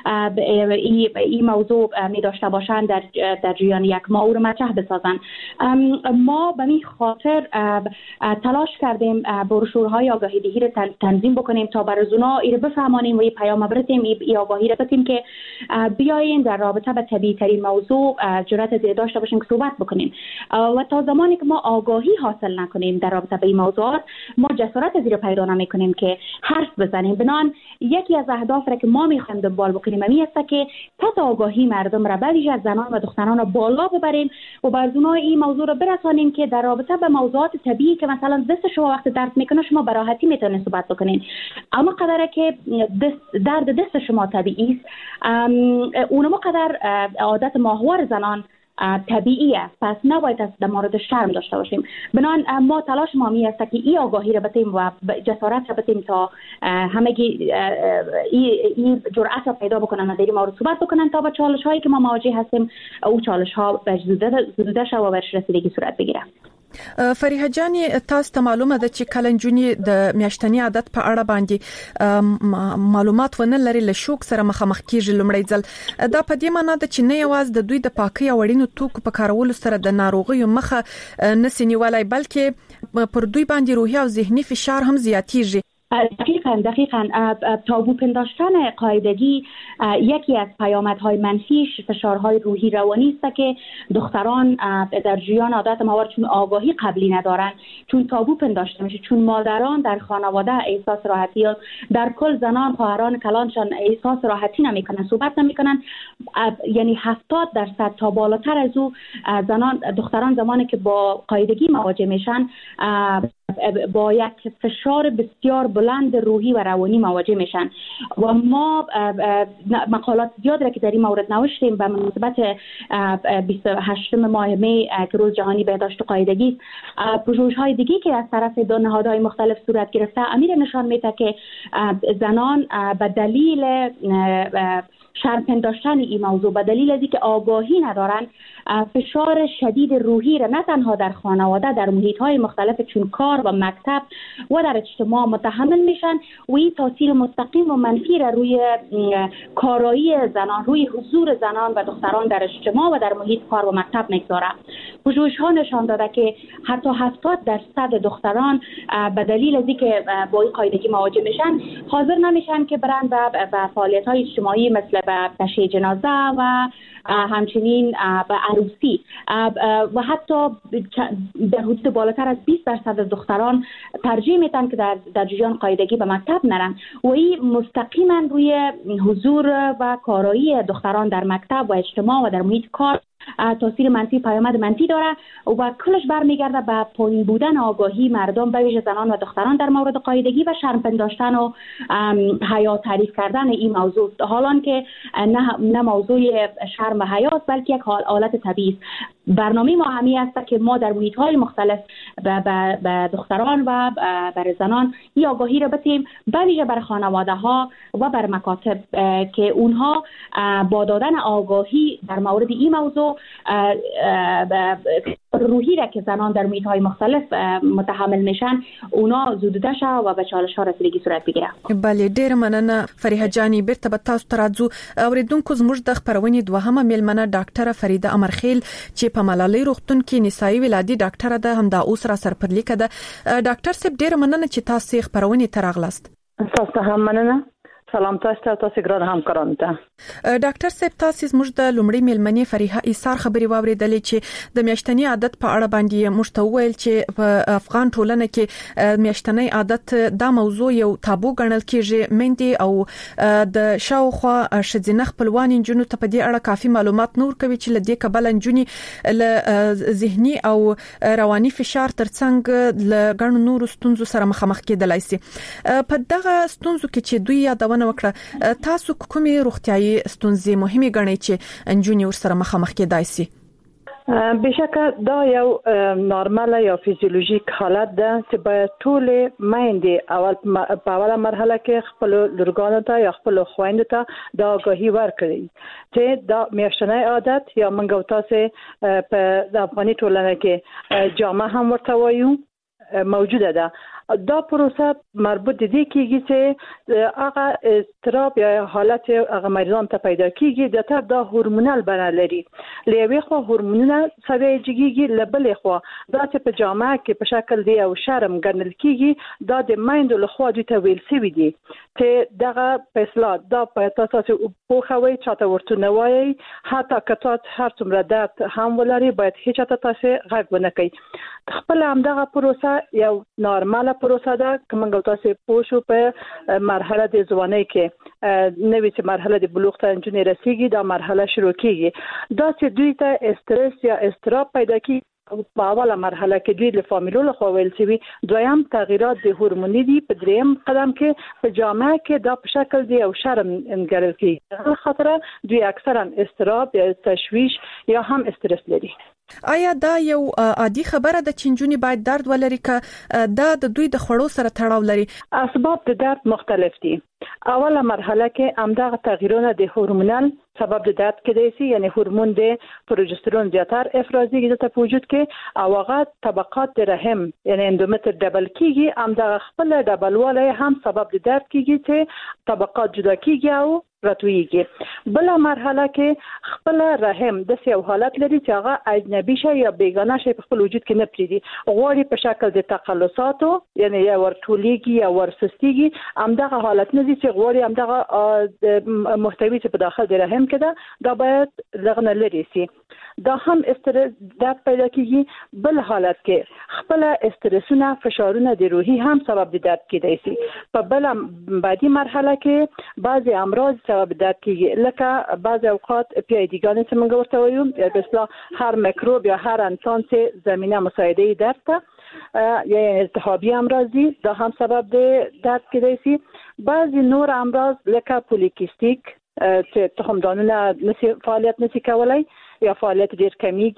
این موضوع می داشته باشند در جریان یک موضوع رو مطرح بسازن. ما به این خاطر تلاش کردیم بروشورهای آگاهی دهی رو تنظیم بکنیم تا برای اونا این رو بفهمانیم و این پیام برسیم، این آگاهی رو بدیم که بیاین در رابطه با طبیعی ترین موضوع جرأت داشته باشیم که صحبت بکنیم. و تا زمانی که ما آگاهی حاصل نکنیم در رابطه با این موضوعات، ما جسارت زیر پیدا نمی‌کنیم که حرف بزنیم. بنان یکی از اهداف را که ما می‌خوایم دنبال بکنیم این است که سطح آگاهی مردم را به ویژه زنان و دختران را بالا ببریم و بر اونها این موضوع را برسانیم که در رابطه با موضوعات طبیعی که مثلا دست شما وقت درد میکنه شما به راحتی میتونید صحبت بکنین، اما قدره که درد دست شما طبیعی است، اونم قدر عادت ماهوار زنان طبیعی است، پس نباید از در مورد شرم داشته باشیم. بنان ما تلاش ما می است که این آگاهی را بتیم و جسارت را بتیم تا همگی این جرأت را پیدا بکنن و در این مورد صحبت بکنن تا با چالش هایی که ما مواجه هستیم او چالش ها زوده شو و برش رسیدگی صورت بگیره. فریحه جانی، تاسو ته معلومه ده چې کله نجونې د میاشتنی عادت په اړه باندې معلومات ونه لري له شوک سره مخامخ کیږي. لومړی ځل دا په دې معنی ده چې نه یوازې د دوی د پاکۍ او اړینو توکو په کارولو سره د ناروغیو مخه نسی نیولای، بلکې پر دوی باندې روحي او ذهني فشار هم زیاتیږي. دقیقاً تابو پنداشتن قاعدگی یکی از پیامدهای منفیش فشارهای روحی روانی است که دختران در جریان عادت ماهوار چون آگاهی قبلی ندارن، چون تابو پنداشته میشه، چون مادران در خانواده احساس راحتی در کل زنان خواهران کلانشان احساس راحتی نمیکنن، صحبت نمیکنن، یعنی 70% تا بالاتر از او دختران زمانی که با قاعدگی مواجه میشن با یک فشار بسیار بلند روحی و روانی مواجه میشن. و ما مقالات زیاد را که در این مورد نوشتیم به مناسبت 28 ماه می که روز جهانی بهداشت و قاعدگی است، پژوهش‌های دیگه که از طرف دو نهادهای مختلف صورت گرفته امیر نشان میده که زنان به دلیل شرم پنداشتن این موضوع، به دلیل از اینکه آگاهی ندارن، فشار شدید روحی را نه تنها در خانواده، در محیط‌های مختلف چون کار و مکتب و در اجتماع متحمل میشن و این تاثیر مستقیم و منفی را روی کارایی زنان، روی حضور زنان و دختران در اجتماع و در محیط کار و مکتب میگذاره. پژوهش‌ها نشان داده که حتی 70% دختران به دلیل از اینکه با این قاعدگی مواجه میشن حاضر نمیشن که برن به فعالیت‌های اجتماعی مثل به تشییع جنازه و همچنین به عروسی و حتی در حدود بالاتر از 20% از دختران ترجیح میدن که در جریان قاعدگی به مکتب نرن و این مستقیما روی حضور و کارایی دختران در مکتب و اجتماع و در محیط کار تاثیر منفی، پیامد منفی داره و کلش برمیگرده به پایین بودن آگاهی مردم به ویژه زنان و دختران در مورد قاعدگی و شرم پنداشتن و حیا تعریف کردن این موضوع، حالان که نه موضوع شرم و حیا بلکه یک حالت طبیعی است. برنامه ما همی است که ما در محیط‌های مختلف به دختران و بر زنان این آگاهی را بدیم، به ویژه بر خانواده‌ها و بر مکاتب که اونها با دادن آگاهی در مورد این موضوع روحی را که زنان در محیط‌های مختلف متحمل میشن اونا زودده شه و به چالش‌ها رسیدگی صورت بگیره. بله، ډیر مننه فریحه جانی. بیرته به تاسو ترازو اوریدونکو زموږ د خبرونې دوهمه میلمنه ډاکټره فریده امرخیل چې په ملالۍ روغتون کې نسایي ولادي ډاکټره ده، همدا اوس را سرپرلیکه ده. ډاکټر صاحب ډیر مننه چې تاسو خبرونې ته راغلاست. تاسو هم مننه. سلام تاسو ګران همکارانو ته. ډاکټر صاحب تاسو زموږ د لومړی میلمنې فریحه ایثار خبري واوریدلې چې د میاشتنی عادت په اړه باندې موږ ته وویل چې په افغان ټولنه کې میاشتنی عادت دا موضوع یو تابو ګڼل کېږي. مندي او د شاوخوا شذینه خپلوان انجونو ته په دې اړه کافي معلومات نور کوي چې لدې کبل انجونی له ذهني او رواني فشار ترڅنګ له ګڼو نورو ستونزو سره مخامخ کېدلای شي. په دغه ستونزو کې چې دوی یادونه وکړه، تاسو کومې روغتیايي ستونزې مهمه ګڼئ چې انجونی ورسره مخامخ کېدای شي؟ بشکه دا یو نورمال یا فیزیولوژیک حالت ده چې باید ټول میندې په اوله مرحله کې خپل لورګانو ته یا خپل خویندو ته د آگاهی ورکړي چې دا میاشتنی عادت یا منګو تاسو په افغاني ټولنه کې جامه هم ورته وایو موجوده ده. دا پروسه مربوط دي کیږي چې هغه استراب یا حالت هغه مریضان ته پیدا کیږي د تر د هورمونال بنا لري. لوي خو هورمونونه سویجيږي لبل خو دا چې په جامعه کې په شکل دی او شرم ګڼل کیږي دا د مایند له خوا د تویل سوي دي چې دغه فیصله دا په تاسو په خوي چاته ورته نوای حتی کتات هر څومره درد هم ولري باید هیڅ ته تاسو غږ ونه کوي. خپل همدغه پروسه یو نورماله پروسه ده که موږ تاسو پوښو په مرحله د ځوانۍ کې نوې چې مرحله د بلوغ ته نجونې رسیږي دا مرحله شروع کیږي. دا چې دوی ته استرس یا اضطراب پیدا کیږي په اوله مرحله کې دوی له فامیلو له خوا ویل شوي. دویم تغییرات د هورموني دي. په دریم قدم کې په جامعه کې دا په شکل دی او شرم انګرل کیږي. خاطر دوی اکثرا اضطراب یا تشویش یا هم استرس لري. آیا دا یو عادي خبره ده چې نجونې باید درد ولري که دا د دوی د خوړو سره تړاو لري؟ اسباب د درد مختلف دي. اوله مرحله کې همدغه تغییرونه د هورمونال سبب د درد کېدای شي، یعنی هورمون د پروژسترون زیاتر افرازیږي د وجود کې او هغه طبقات د رحم یعنی اندومتر ډبل کیږي. همدغه خپل ډبلوالی هم سبب د درد کیږي چې طبقات جدا کیږي او راتویږي. بل مرحله کې خپل رحم د یو حالت لري چې هغه اجنبي شي یا بیگانه شي په خپل وجود کې نه پریدي. غوړي په شکل د تقلصاتو یعنی یا ورټولېږي یا ورسستېږي. همدغه حالت نه دي چې غوړي همدغه محتوی چې په داخل د رحم کې ده دا باید لغنه لري سي. دا هم استرس درد پیدا کیږي. بل حالت کې خپل استرسونه فشارونه د روحي هم سبب د درد کېدای شي. په بل بعدي مرحله کې بعضی امراض سبب درد کیږي لکه بعضی اوقات پی ای دی ګان چې موږ ورته وایو مثلا هر میکروب یا هر انسان چې زمینه مساعده درد ته یا التهابی امراض دي دا هم سبب د درد کېدای شي. بعضی نور امراض لکه پولیکیستیک چې تخمدانونه نسی فعالیت نسی کولای یا فعالیت ډیر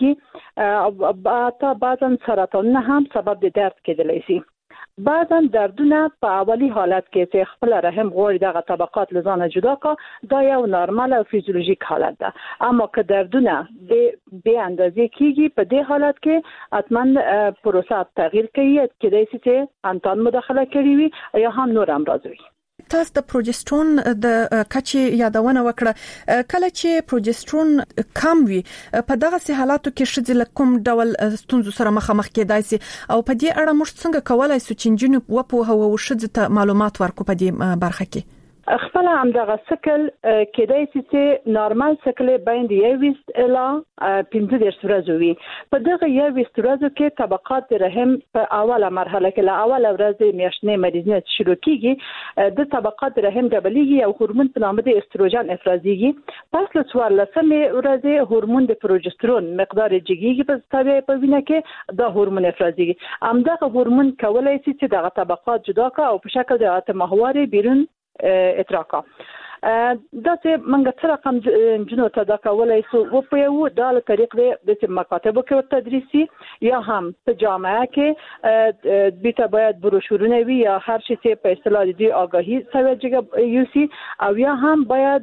کمیږي او بعضا سرطانونه هم سبب د درد کېدلی شي. بعضا دردونه په اولی حالت کې چې خپل رحم غوړي دغه طبقات لزانه جدا کا دا یو نورمال او فیزیولوژیک حالت ده. اما که دردونه به اندازې کیږي په دې حالت کې حتما پروسه تغییر کوي کېدای شي چې انتان مداخله کړي وي یا هم نور امراض وي. تاسو د پروجسترون د کچې یادونه وکړه. کله چې پروجسترون کم وي په دغه حالاتو کې شذ کوم ډول ستونزو سره مخامخ کېدای شي او په دې اړه موږ څنګه کولای شو چې جنونو وپوهو او شذ ته معلومات ورکو په دې برخه کې؟ خپل همدغه سکل کېدای شي چې نورمال سکل باندې 20 الی 15 ورځې وي. په دغه 20 ورځو کې طبقات د رحم په اوله مرحله کې له اوله ورځې میاشتنۍ مریضیت شروع کیږي. د طبقات د رحم ډبلېږي او هورمون په نامه د استروجن افرازیږي. پس له 14مې ورځې هورمون د پروجسترون مقدار جګیږي په تابع په وینه کې دا هورمون افرازیږي. همدغه هورمون کولای شي چې دغه طبقات جدا کا او په شکل د اتمهواري بیرون اتراکا. دا چې منګه تر رقم جنو ته دا کولای سو او په یو ډول طریق د مکاتبو کې تدریسي یا هم په جامعه کې بیت باید بروشورونه وي یا هر شي چې په اصطلاح دي آگاهی سویجګ یوسی او یا هم باید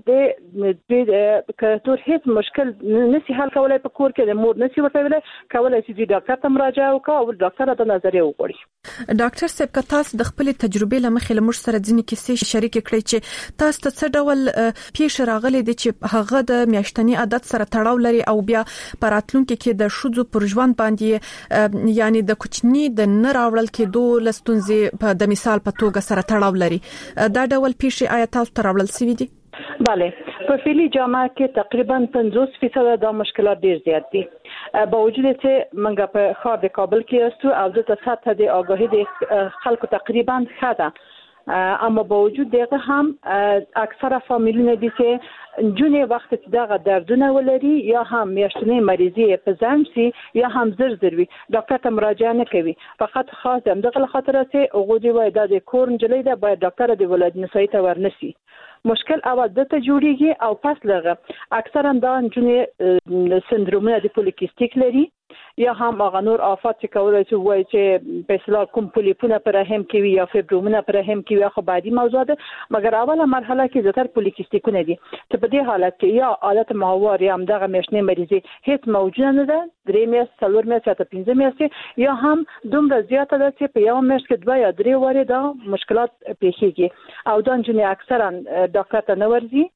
د کتور هیڅ مشکل نسی حل کولای په کور کې د مور نسی ورته ویل کولای شي د ډاکټر ته مراجعه وکړي او ډاکټر ته نظریه وکړي. ډاکټر صاحب که تاسو د خپل تجربې لمخې لمر سره ځینې کیسې شریک کړئ چې تاسو ته څه ډول پیښ راغلي دي چې هغه د میاشتنی عادت سره تړاو لري او بیا پراتلونکو کې د شذو پر ژوند باندې یعنی د کوچنی د نراوړل کې لستونزې د مثال په توګه سره تړاو لري. دا ډول پیښې آیا تاسو تراوړل سوي دي؟ بله په فعلی جامعه کې تقریبا 50% د مشکلات ډیر زیات دي. با وجود چې منګه په ښار د کابل کې استو او د سطح د آگاهی د خلکو تقریبا ښه ده. اما با وجود دغه هم اکثره فامیلونه دي چې جونې وخت چې دغه دردونه ولري یا هم میاشتنی مریضي په ځان سي یا هم زر وي ډاکټر ته مراجعه نه کوي فقط خاص دغه خاطر چې هغه دی وای د کورن جلې ده باید ډاکټر د ولادت نسایي ته ورنسي مشکل اول دته جوړیږي او پس لغه اکثرا دا جونې سندرومونه د پولیکیستیک لري یا هم هغه نور آفات چې کولای شي وای چې په اصطلاح کوم پولیپونه پر رحم کې وي یا فیبرومونه پر رحم کې وي خو بعدي موضوع ده مګر اوله مرحله کې زیاتره پولیکیستیکونه دي چې په دې حالت کې یا حالت محور یا هم دغه میاشتنی مریضي هیڅ موجود نه ده 3 میاشتې 4 میاشتې یا 15 میاشتې یا هم دومره زیاته ده چې په یو میاشت کې 2 یا 3 واره دا مشکلات پیښیږي او دا جنې اکثرا ډاکټر ته نه ورځي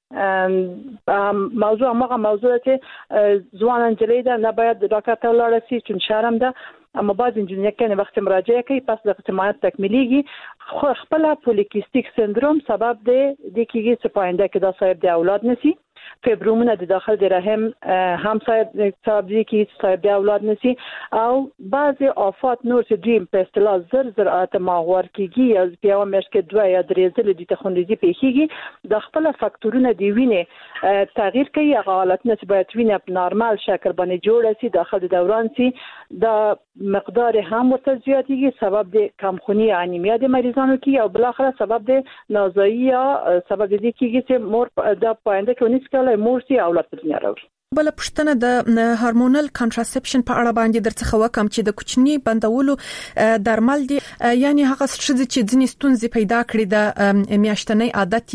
موضوع چې ځوان انجلۍ ده نه باید ډاکټر ته لاړ شي چون شرم ده اما بعض انجینر کنه وخت مراجعه کوي پس د احتمالات تکمیلیږي خو خپل پولیکیستیک سندروم سبب دی د کیږي چې پاینده کې دا صاحب د اولاد نسی فیبرومونه د داخل د رحم هم سبب دي چې صاحب د اولاد نسی او بعضی آفات نور چې دوی په اصطلاح زر اتماغور کیږي از پیاو مېش کې 2 یا 3 ځله د تخنیزي پیښیږي د خپل فاکتورونه دی وینه تغییر کوي هغه حالتونه چې باید وینه په نارمال شکل باندې جوړ شي داخل د دوران سي د مقدار هم ورته زیاتیږي سبب د کمخونی انیمیا د مریضانو کې او بل اخر سبب د نازایی یا سبب د کیږي چې مور د پاینده کې ونیس کله مور سي اولاد په دنیا راوړي بل پښتنه د هورمونل کنټراسپشن په اړه باندې درڅخه وکم چې د کوچنی بندولو درمل دي یعنی هغه څه چې ځینې ستونزې پیدا کړې د میاشتنی عادت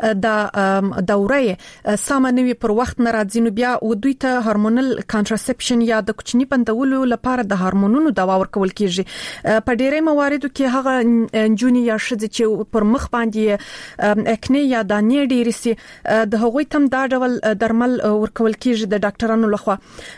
د دوره سامنوي پر وخت نه راځي نو بیا و دوی ته هورمونل کنټراسپشن یا د کوچنی بندولو لپاره د هورمونونو دوا ورکول کیږي په ډیری مواردو کې هغه جونی یا شذ چې پر مخ باندې اکنه یا دانې ډیري سي د هغوی تم دا ډول درمل ورکول کیږي د ډاکټرانو لخوا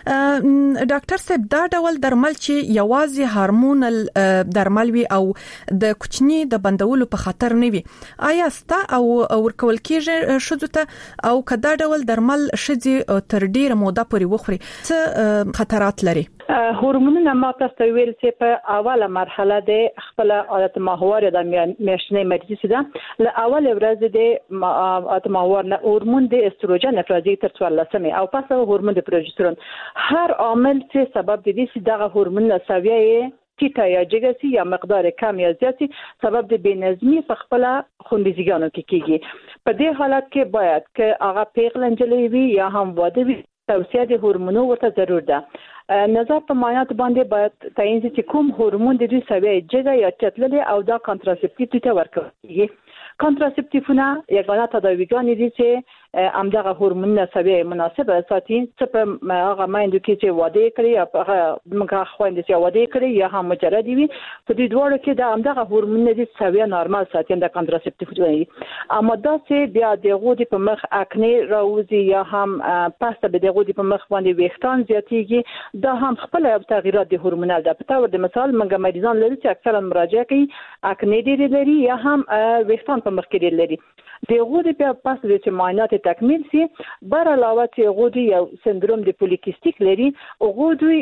ډاکټر صاحب دا ډول درمل چې یوازې هورمونل درمل وي او د کوچنی د بندولو په خطر نه وي آیا ستا او ورکول کیږي شذ ته او کدا ډول درمل شذ تر ډیره موده پورې وخوري څه خطرات لري هورمونونه ما تاسو ویل چې په اوله مرحله د خپل عادت محور د میاشتنی مریضي ده له اول ورځ د عادت محور نه هورمون د استروجن افرازي تر 14 او پس هورمون د پروژسترون هر عامل چې سبب دي چې دغه هورمون سویه ټیټه یا جګسي یا مقدار کم یا زیاتی سبب د بېنظمي په خپل خوندزیګانو کې کیږي په دې حالت کې باید چې هغه پیغلنجلې وي یا هم واده وي توصیه د هورمونو ورته ضرور ده نظر په معاینات باندې باید تعیین چې کوم هورمون د دې سویه جګه یا ټیټه او دا کنټراسپټیو ته ورکوي کنټراسپټیوونه یگانه تداویګان دي چې امدغه هورمونونه سویه مناسبه ساتي چې په هغه مایندو کې چې واده کړي یا هغه موږ خويندې چې واده کړي یا هم مجرد وي په دې دوړو کې د امدغه هورمونونه د سویه نارمال ساتي د کنټراسپټیو اما دا چې بیا دغه د په مخ اکنه راوځي یا هم پاسته به دغه د په مخ باندې ویښتان زیاتیږي دا هم خپل تغیرات د هورمونال د په تور د مثال موږ مریضان لري چې اکثرا مراجعه کوي اکنه ډیری لري یا هم ویښتان په مخ کې لري دغه د په پاس د معاینات تکمیل سي بر علاوه چې غوډي یو سندروم د پولیکیستیک لري او غوډي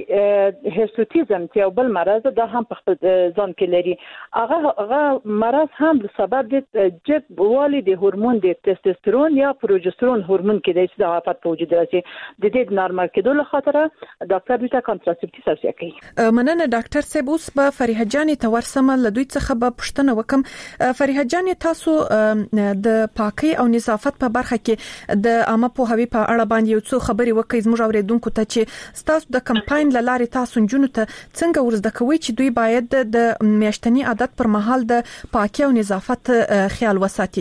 هرسوتیزم چې یو بل مرض ده هم په خپل ځان کې لري هغه مرض هم د سبب د جب والي د هورمون د تستوستيرون یا پروجسترون هورمون کې د آفات په وجود راځي د دې نارمال کېدو لپاره ډاکټر بیت کنټراسپټیو توصیه کوي مننه ډاکټر صاحب اوس به فریحه جان تورسمه لدوی څخه به پښتنه وکم فریحه جان تاسو د پاکي او نظافت په برخه کې د عامه پوهاوی په اړه باندې یو څو خبري وکړئ زموږ اوریدونکو ته چې تاسو د کمپاین لارې تاسو جنونو ته څنګه ورزده کوي چې دوی باید د میاشتنی عادت پر مهال د پاکي او نظافت خیال وساتي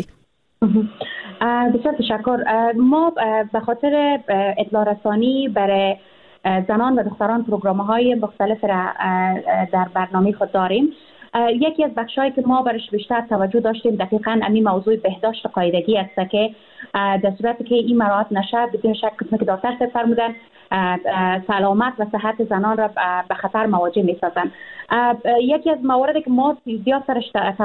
بسیار تشکر ما به خاطر اطلاع رسانی برای زنان و دختران برنامه‌های مختلف را در برنامه خود داریم یکی از بخش‌هایی که ما برش بیشتر توجه داشتیم دقیقاً همین موضوع بهداشت قاعدگی است که در صورتی که این مراعات نشه بدون شک که دکتر فرمودن سلامت و صحت زنان را به خطر مواجه می‌سازند. یکی از مواردی که ما زیاد سرش